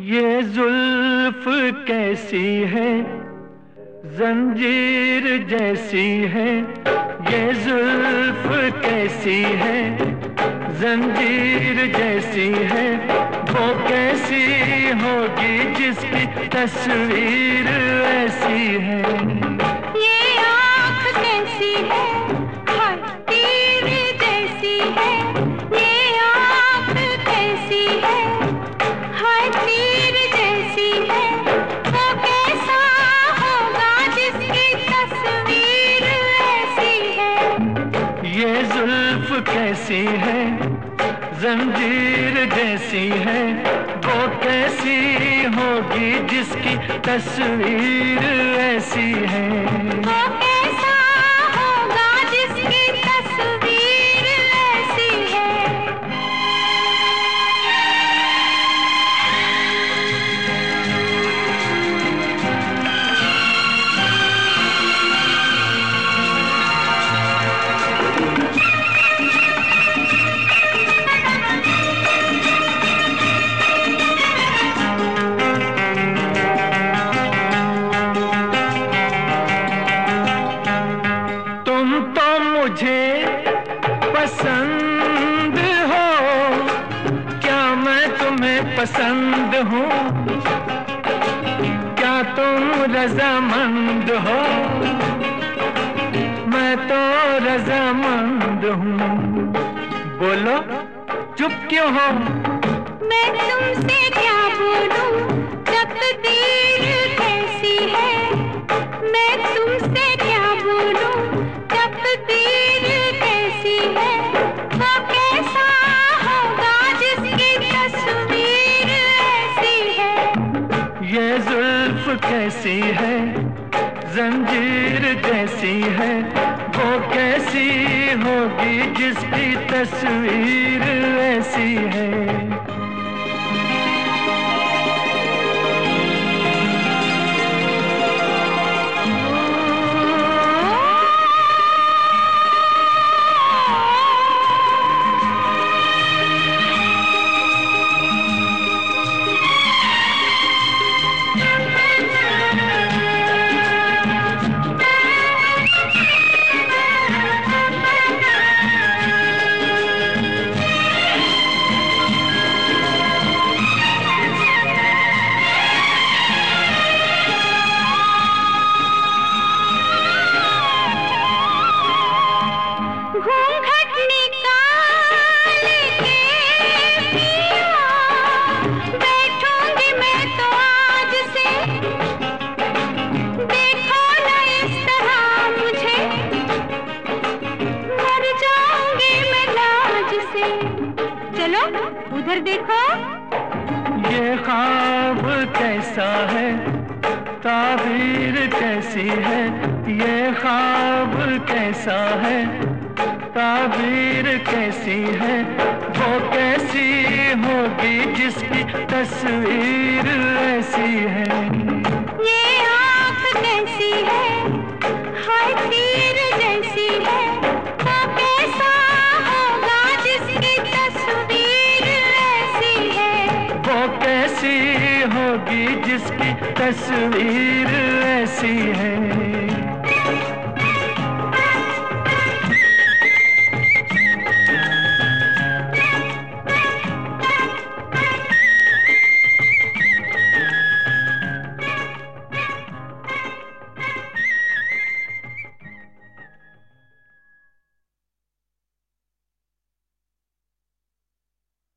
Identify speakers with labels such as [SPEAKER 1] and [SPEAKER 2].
[SPEAKER 1] ये जुल्फ कैसी है, जंजीर जैसी है। ये जुल्फ कैसी है, जंजीर जैसी है। वो कैसी होगी जिसकी तस्वीर ऐसी है।
[SPEAKER 2] ये आँख कैसी है, हाय तीर जैसी है। ये आँख कैसी है, हाय तीर जैसी है। वो कैसा होगा जिसकी तस्वीर ऐसी है।
[SPEAKER 1] ये जुल्फ कैसी है, जंजीर जैसी है। वो कैसी होगी जिसकी तस्वीर ऐसी है।
[SPEAKER 2] वो कैसा होगा जिसकी तस्वीर ऐसी है।
[SPEAKER 1] मुझे पसंद हो, क्या मैं तुम्हें पसंद हूँ? क्या तुम रजामंद हो? मैं तो रजामंद हूँ। बोलो चुप क्यों हो?
[SPEAKER 2] मैं तुमसे क्या बोलूं, तकदीर कैसी है। मैं तुमसे क्या बोलूं, तकदीर कैसी है। वो कैसा होगा जिसकी तस्वीर ऐसी है।
[SPEAKER 1] ये जुल्फ कैसी है, जंजीर जैसी है। वो कैसी होगी जिसकी तस्वीर ऐसी है।
[SPEAKER 2] चलो उधर देखो।
[SPEAKER 1] ये ख्वाब कैसा है, ताबीर कैसी है। ये ख्वाब कैसा है, ताबीर कैसी है। वो कैसी होगी जिसकी तस्वीर ऐसी है।
[SPEAKER 2] ये आँख कैसी है, हाय तीर जैसी है। वो कैसा होगा जिसकी तस्वीर ऐसी है।
[SPEAKER 1] वो कैसी होगी जिसकी तस्वीर ऐसी है।